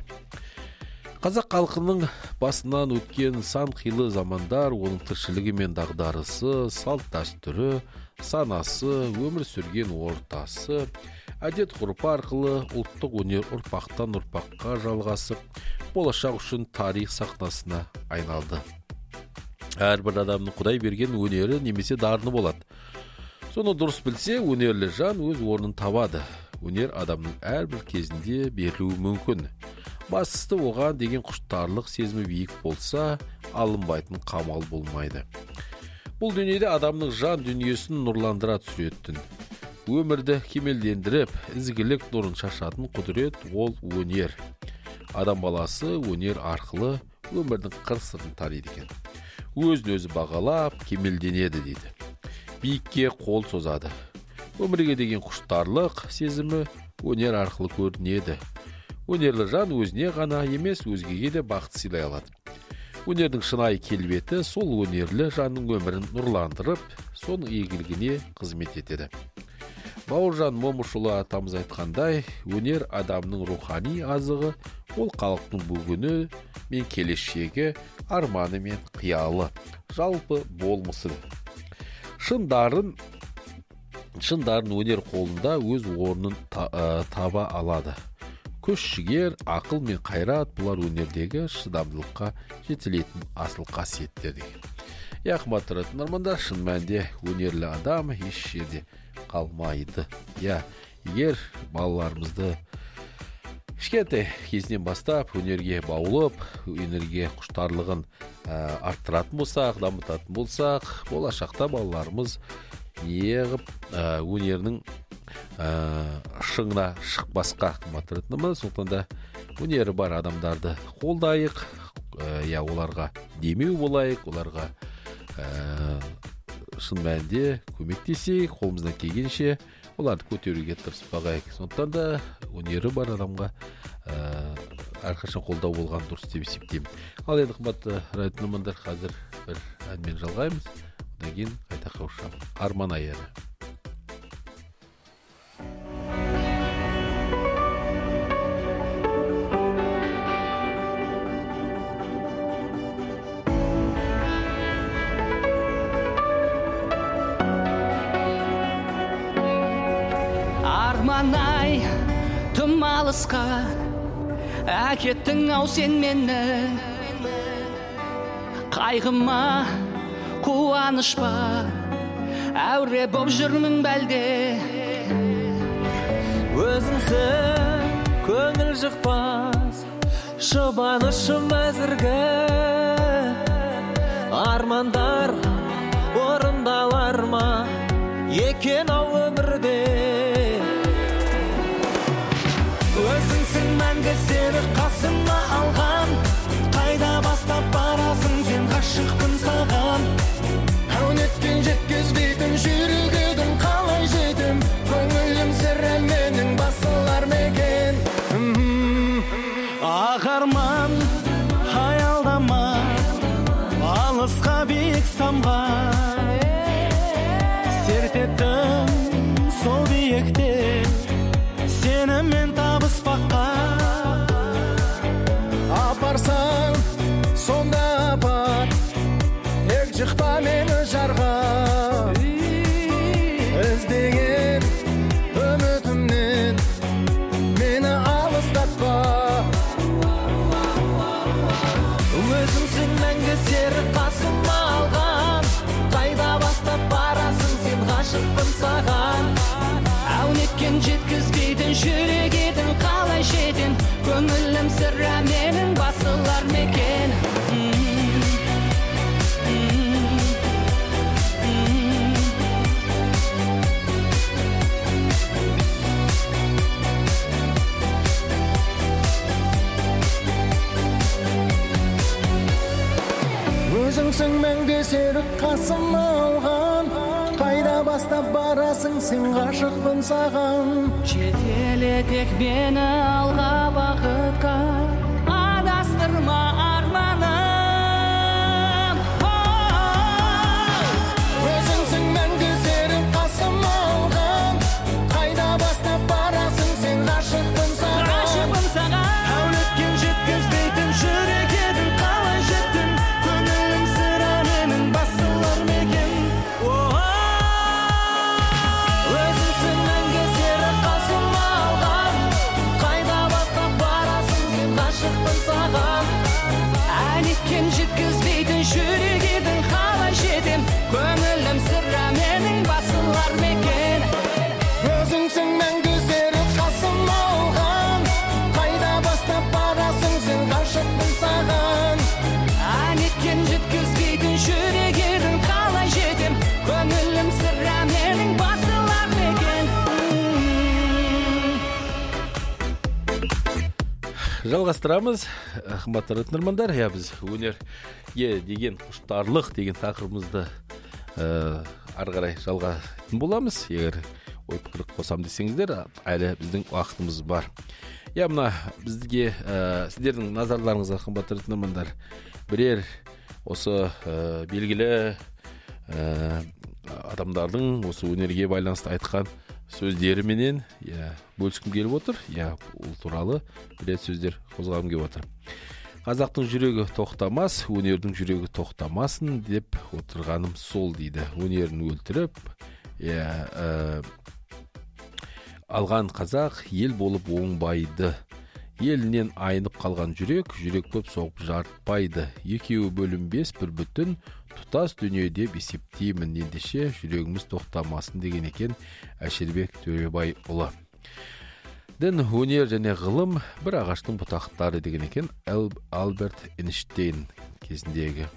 Қазақ халқының басынан өткен сан қилы замандар, оның тіршілігі мен дағдарысы, салт дәстүрі, санасы, өмір сүрген ортасы, әдет ғұрпы арқылы ұлттық өнер ұрпақтан ұрпаққа жалғасып, болашақ үшін тарих сахнасына айналды. Әрбір адамның Құдай берген өнері немесе дарыны болады. Соны дұрыс білсе, өнерлі жан өз орнын табады. Өнер адамның әрбір кезінде берілуі мүмкін. Бастысы оған деген құштарлық сезімі биік болса, алынбайтын қамал болмайды. Бұл дүниеде адамның жан дүниесін нұрландыра түсіретін. Өмірді кемелдендіріп, ізгілік нұрын шашатын құдірет ол өнер. Адам баласы өнер арқылы өмірдің қыр-сырын таниды екен. Өзін өзі бағалап, кемелденеді дейді. Биікке қол созады. Өмірге деген құштарлық сезімі өнер арқылы көрінеді. Өнерлі жан өзіне ғана емес, өзгеге де бақыт сыйлай алады. Өнердің шынайы келбеті сол өнерлі жанның өмірін нұрландырып, соның игілігіне қызмет етеді. Бауыржан Момышұлы атамыз айтқандай, өнер адамның рухани азығы, ол халықтың бүгіні мен келешегі, арманы мен қиялы, жалпы болмысы. Шындарын, шындарын өнер қолында өз орнын та, ә, таба алады. Күш жігер, ақыл мен қайрат бұлар өнердегі шыдамдылыққа жетелейтін асыл қасиеттер деген. Иә, қымбатты тыңдармандар, шын мәнінде өнерлі адам еш жерде қалмайды. Иә, егер балаларымызды кішкентай кезінен бастап өнерге баулып, өнерге құштарлығын ә, арттыратын болсақ, дамытатын болсақ, болашақта балаларымыз неғып ә, өнерінің ә, шыңына шықпасқа қымбаттыратынымыз. Сондықтан да өнері бар адамдарды қолдайық, ә, я оларға демеу болайық, оларға ә, шын мәнінде көмектесейік, қолымыздан келгенше оларды көтеруге тырысып бағайық. Сондықтан да өнері бар адамға әрқашан қолдау болған дұрыс деп есептеймін. Ал енді қымбатты радио тыңдармандар, қазір бір әнмен жалғаймыз. Одан кейін қайта қауышамыз. Арман аяны.
Арман-ай, тым алысқа әкеттің ау сен мені, қайғыма қуаныш па, әуре боп жүрмін бәлде.
Өзіңсің көңіл жықпас, жұбанышым әзіргі, армандар орындалар ма екен ау өмірде. Өзіңсің мәңгі сені қасыма алған, қайда бастап барасың сен, ғашықпын саған. Әунеткен жеткізбейтін жүрек едің, қалай жетім, көңілім сірә менің басылар мекен. Ақ арман аялдама, алысқа биік самған, серт еттім сол биікте сені мен табыспаққа. Апарсаң сонда апар, тек жықпа мені жарға, іздеген үмітімнен мені алыстатпа. Өзіңсің мәңгі серік қасыма алған, қайда бастап барасың сен, ғашықпын саған. Әунеткен жеткізбейтін жүрек едің, қалай жетін, көңілім сірә менің басылар мекен. Өзіңсің мәңгі серік қасыма алған, қайда бастап барасың сен, ғашықпын саған. Жетелетек мені алға бақытқа, адастырма арманым. Өзіңсің мәңгі серік қасыма алған, қайда бастап барасың сен, ғашықпын саған. Әулеткен жеткізбейтін жүрек едің, қалай жеттің, көңілім сірә менің басылар мекен. Өзіңсің мәңгі серік қасыма алған, қайда бастап барасың сен, ғашықпын саған. Әнеткен жеткізбейтін жүрек едің, қалай жетем, көңілім сірә менің басылар мекен. Өзіңсің мәңгі серік қасыма алған, қайда бастап барасың сен, ғашықпын саған. Әнеткен жеткізбейтін жүрек едің, қалай жетем, көңілім сірә менің басылар мекен.
Жалғастырамыз, қымбатты тыңдармандар. Я біз өнерге деген құштарлық деген тақырыбымызды ары қарай жалғайтын боламыз. Егер ой пікір қосам десеңіздер, әлі біздің уақытымыз бар. Я мына бізге сіздердің назарларыңызға, қымбатты тыңдармандар, бірер осы белгілі адамдардың осы өнерге байланысты айтқан сөздері менен бөліскім келіп отыр. Я ол туралы бірер сөздер қозғағым келіп отыр. Қазақтың жүрегі тоқтамас, өнердің жүрегі тоқтамасын деп отырғаным сол дейді. Өнерін өлтіріп, алған қазақ ел болып оңбайды. Елінен айнып қалған жүрек, жүрек көп соғып жарытпайды. Екеуі бөлінбес бір бүтін, тұтас дүние деп есептеймін. Ендеше жүрегіміз тоқтамасын деген екен Әшірбек Төребайұлы. Дін, өнер және ғылым бір ағаштың бұтақтары деген екен Альберт Эйнштейн кезіндегі.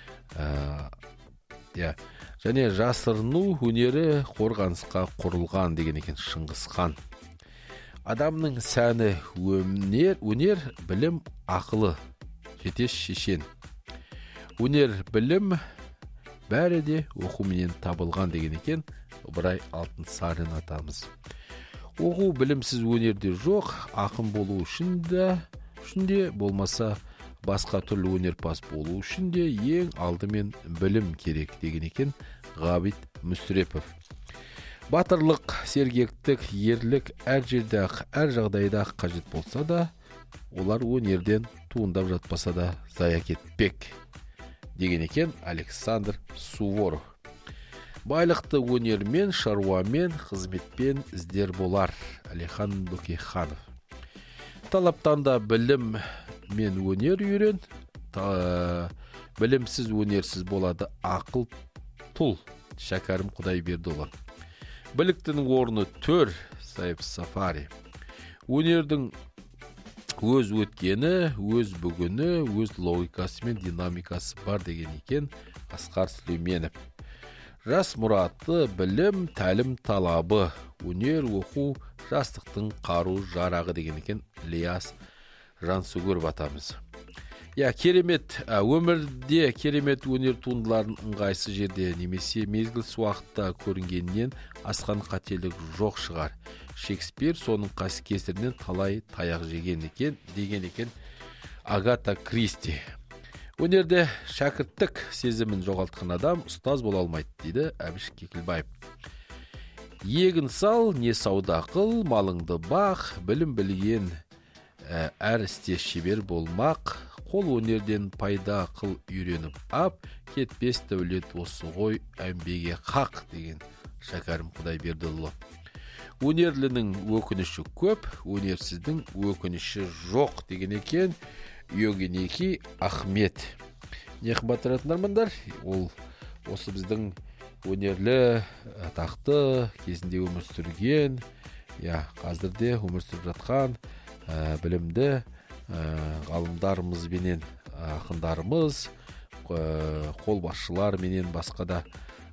Және жасырыну өнері қорғанысқа құрылған деген екен Шыңғысхан. Адамның сәні өнер, өнер, білім, ақылы, жетеш шешен. Өнер, білім, бәрі де оқу менен табылған деген екен Ыбырай Алтынсарин атамыз. Оқу білімсіз өнерде жоқ, ақын болу үшін де, үшін де болмаса басқа түрлі өнерпаз болу үшін де ең алдымен білім керек деген екен Ғабит Мүсірепов. Батырлық, сергектік, ерлік әр жерде, әр жағдайда қажет болса да, олар өнерден туындап жатпаса да зая кетпек деген екен Александр Суворов. Байлықты өнермен, шаруамен, қызметпен іздер болар Алихан Бөкейханов. Талаптан да білім мен өнер үйрен, та, білімсіз өнерсіз болады ақыл тұл Шәкәрім Құдайбердіұлы. Біліктінің орны төр Саип Сафари. Өнердің өз өткені, өз бүгіні, өз логикасы мен динамикасы бар деген екен Асқар Сүлейменов. Жас мұраты, білім, тәлім талабы, өнер, оқу, жастықтың қару жарағы деген екен Ілияс Жансүгіров атамыз. Я, керемет, өмірде керемет өнер туындыларын ыңғайсыз жерде немесе мезгіл уақытта көрінгеннен асқан қателік жоқ шығар. Шекспир соның кесірінен талай таяқ жеген екен деген екен Агата Кристи. Өнерде шәкірттік сезімін жоғалтқан адам ұстаз бола алмайды дейді Әбіш Кекілбаев. Егін сал, не сауда қыл, малыңды бақ, білім білген әр істе шебер болмақ, қол өнерден пайда қыл үйреніп ап, кетпес дәулет осы ғой әмбеге қақ деген Шәкәрім Құдайбердіұлы. Өнерлінің өкініші көп, өнерсіздің өкініші жоқ деген екен Йогенеки Ахмет. Не қымбатты тыңдармандар, ол осы біздің өнерлі, тақты, кезінде өмір сүрген, я, қазірде өмір сүріп жатқан білімді ғалымдарымыз бенен ақындарымыз, қолбасшылар менен басқа да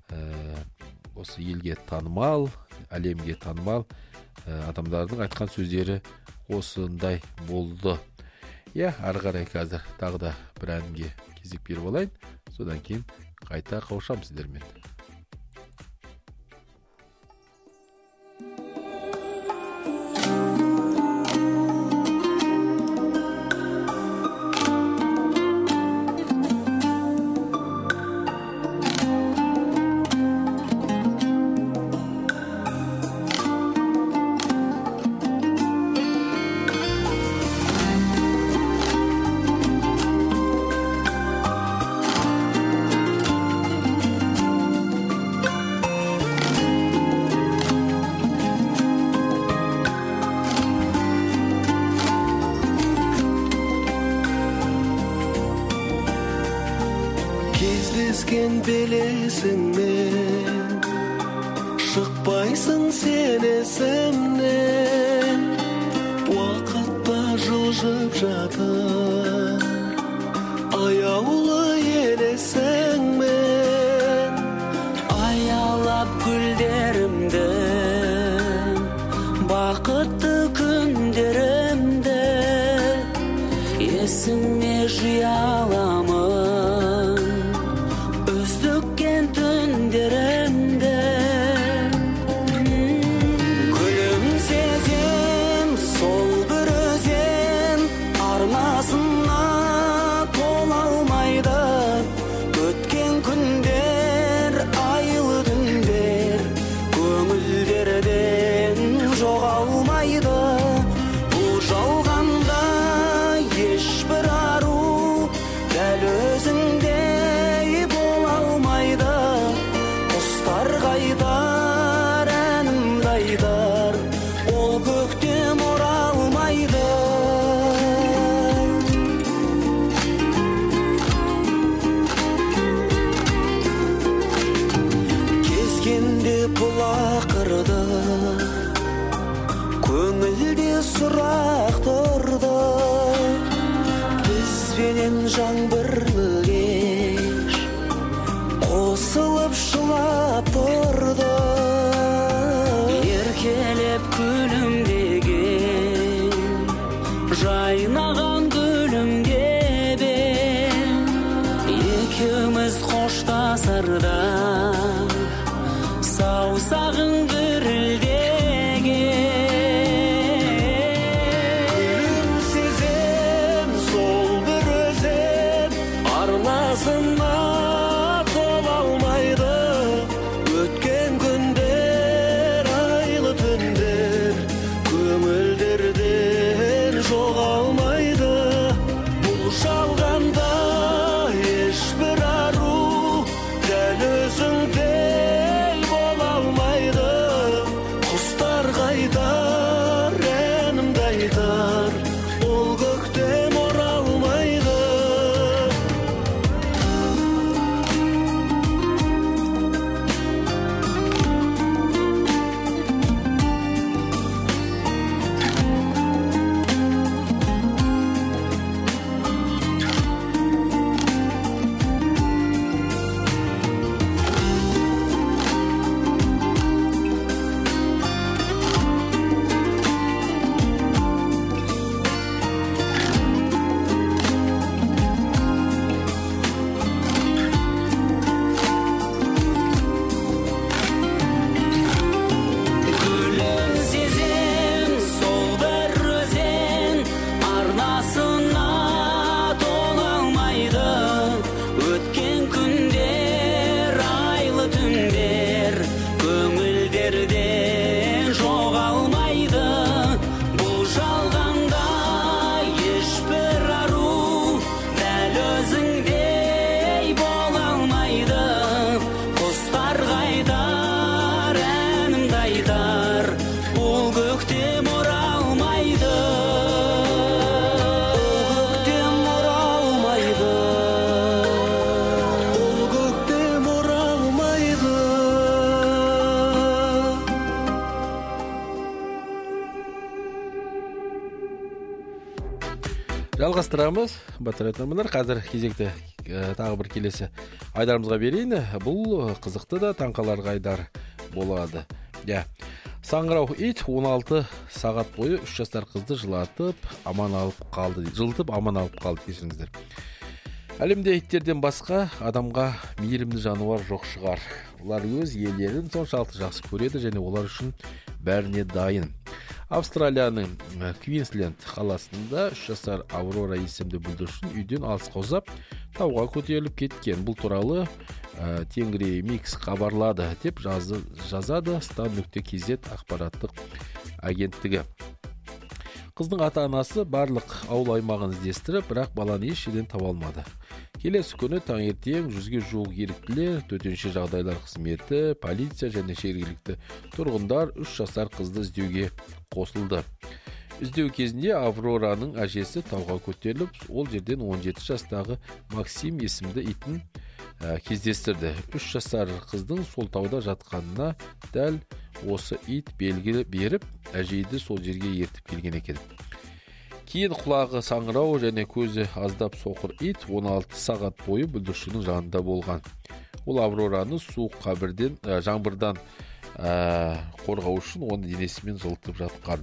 осы елге танымал, әлемге танымал адамдардың айтқан сөздері осындай болды. Я, ары қарай қазір тағы да бір әнге кезек беріп алайын, содан кейін қайта қауышамын сіздермен.
Кездескен белесің мен, шықпайсың сен есімнен, уақытта жылжып жатыр аяулы елесің мен.
Аялап гүлдерімді, бақытты күндерімді есіме жия аламын өздіккен түндерімді. Күлімсезем сол бір өзен арнасына тола алмайды. Өткен күндер, айлы түндер көңілдерден жоғалмайды. Бұл жалғанда ешбір ару дәл өзіңдей бола алмайды. Құстар қайдар, әнімді айтар, ол көктем оралмайды. Кезгенде бұл ақырды, көңілде сұрақ тұрды. Бізбенен жаңбырлы кеш қосылып жылап тұрды. Еркелеп күлімдеген жайнаған гүлімде бен екеуміз қоштасарда
айтар, әнімді айтар, ол көктем оралмайды.
Гүлін сезем, сол бір өзен, арнасына тола алмайды. Өткен күндер, айлы түндер, көңілдерден жоғалмайды. Бұл жалғанда ешбір ару, дәл өзіңдей бола алмайды. Құстар қайдар, әнімді айтар, бұл көктем оралмайды.
Көктем оралмайды, ол көктем оралмайды.
Жалғастырамыз, батыр айтамындар. Қазір кезекті э, тағы бір келесі айдарымызға берейін. Бұл қызықты да таңқаларға айдар болады. Я. Саңырау ит он алты сағат бойы үш жасар қызды жылатып, аман алып қалды. Жылытып, аман алып қалды, кешіріңіздер. Әлемде иттерден басқа адамға мейірімді жануар жоқ шығар. Олар өз иелерін соншалықты жақсы көреді және олар үшін бәріне дайын. Австралияның э, Квинсленд қаласында үш жасар Аврора есімді бүлдіршін үйден алысқа ұзап, тауға көтеріліп кеткен. Бұл туралы э, Тенгри Микс хабарлады деп жазы, жазады стан нүкте кз ақпараттық агенттігі. Қыздың ата-анасы барлық ауыл аймағын іздестіріп, бірақ баланы еш жерден таба алмады. Келесі күні таңертең жүзге жуық еріктілер, төтенше жағдайлар қызметі, полиция және жергілікті тұрғындар үш жасар қызды іздеуге қосылды. Іздеу кезінде Аврораның әжесі тауға көтеріліп, ол жерден он жеті жастағы Максим есімді итін ә, кездестірді. үш жасар қыздың сол тауда жатқанына дәл осы ит белгі беріп, әжейді сол жерге ертіп келген екен. Кейін құлағы саңырау және көзі аздап соқыр ит он алты сағат бойы бүлдіршіннің жанында болған. Ол Аврораны суық қабірден, ә, жаңбырдан ә, қорғау үшін оны денесімен жылытып жатқан.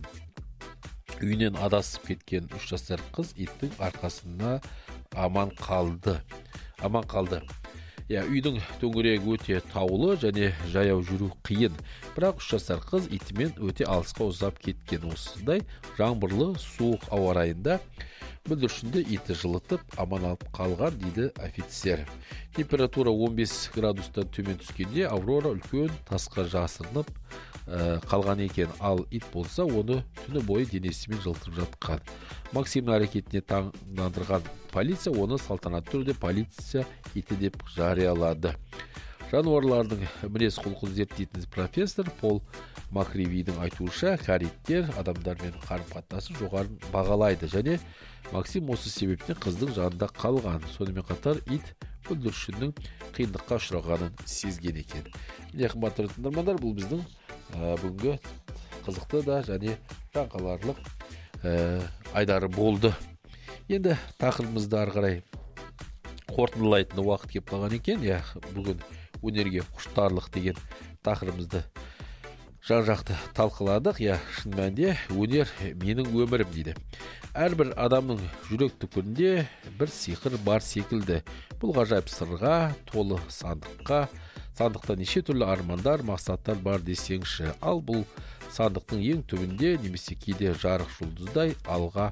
Үйінен адасып кеткен үш жасар қыз иттің арқасына аман қалды. Аман қалды. Я, үйдің төңірегі өте таулы және жаяу жүру қиын. Бірақ үш жасар қыз итімен өте алысқа ұзап кеткен. Осындай жаңбырлы суық ауа райында бүлдіршінді иті жылытып аман алып қалған, дейді офицер. Температура он бес градустан төмен түскенде Аврора үлкен тасқа жасырынып ә, қалған екен. Ал ит болса оны түні бойы денесімен жылытып жатқан. Максимнің әрекетіне таңдандырған полиция оны салтанатты түрде полиция иті деп жариялады. Жануарлардың мінез құлқын зерттейтін профессор Пол Макривидің айтуынша, иттер адамдармен қарым-қатынасын жоғары бағалайды және Максим осы себептен қыздың жанында қалған. Сонымен қатар ит бүлдіршіннің қиындыққа ұшырағанын сезген екен. Міне, қымбатты тыңдармандар, бұл біздің ә, бүгінгі қызықты да және таңқаларлық ә, айдары болды. Енді тақырыбымызды ары қарай қорытындылайтын уақыт кеп қалған екен. Я, бүгін өнерге құштарлық деген тақырыбымызды жан-жақты талқыладық. Я, шын мәнінде өнер менің өмірім дейді. Әрбір адамның жүрек түкпірінде бір сиқыр бар секілді. Бұл ғажайып сырға, толы сандыққа, сандықта неше түрлі армандар, мақсаттар бар десеңші. Ал бұл сандықтың ең түбінде немесе кейде жарық жұлдыздай алға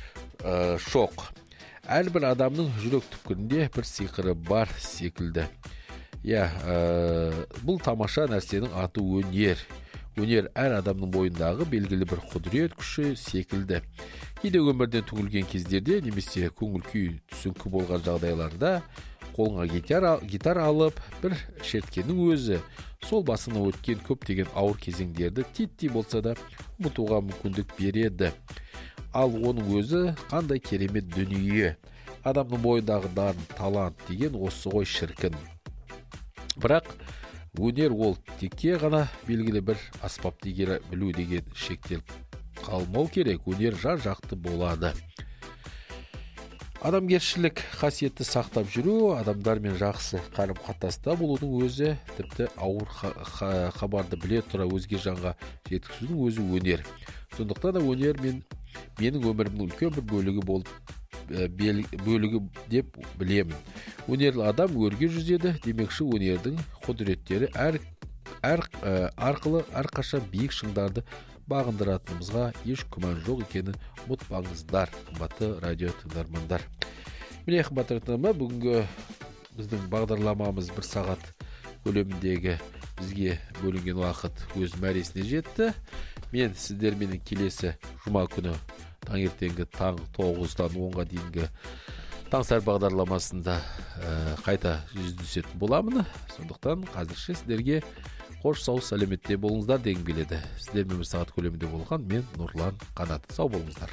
ә, шоқ. Әрбір адамның жүрек түкпірінде бір сиқыры бар секілді. Я, ә, бұл тамаша нәрсенің аты өнер. Өнер әр адамның бойындағы белгілі бір құдірет күші секілді. Кейде өмірден түңілген кездерде немесе көңіл күй түсіңкі болған жағдайларда қолыңа гитара, гитара алып бір шерткеннің өзі сол басына өткен көптеген ауыр кезеңдерді титтей болса да ұмытуға мүмкіндік береді. Ал оның өзі қандай керемет дүние. Адамның бойындағы дарын, талант деген осы ғой шіркін. Бірақ өнер ол текке ғана белгілі бір аспапты игере білу деген шектеліп қалмау керек. Өнер жан-жақты болады. Адамгершілік қасиетті сақтап жүру, адамдармен жақсы қарым-қатынаста болудың өзі, тіпті ауыр хабарды біле тұра өзге жанға жеткізудің өзі өнер. Сондықтан да өнер мен менің өмірімнің үлкен бір бөлігі болып бөлігі деп білемін. Өнерлі адам өрге жүзеді, демекші өнердің құдіреттері әр, әр арқылы әрқашан биік шыңдарды бағындыратынымызға еш күмән жоқ екені ұмытпаңыздар, қымбатты радио тыңдармандар. Міне, қымбатты тыңдармандар, бүгінгі біздің бағдарламамыз бір сағат көлеміндегі бізге бөлінген уақыт өз мәресіне жетті. Мен сіздермен келесі жұма күні таңертеңгі таң тоғыздан онға дейінгі таңсар бағдарламасында ә, қайта жүздесетін боламын. Сондықтан қазірше сіздерге қош сау сәлеметте болыңыздар дегім келеді. Сіздермен бір сағат көлемінде болған мен Нұрлан Қанат. Сау болыңыздар.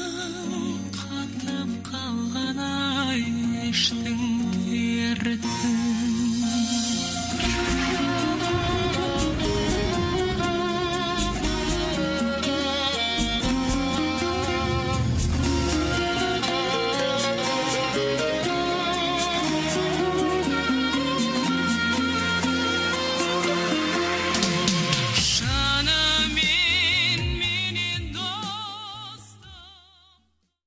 Қатып қалған ай іштің дерті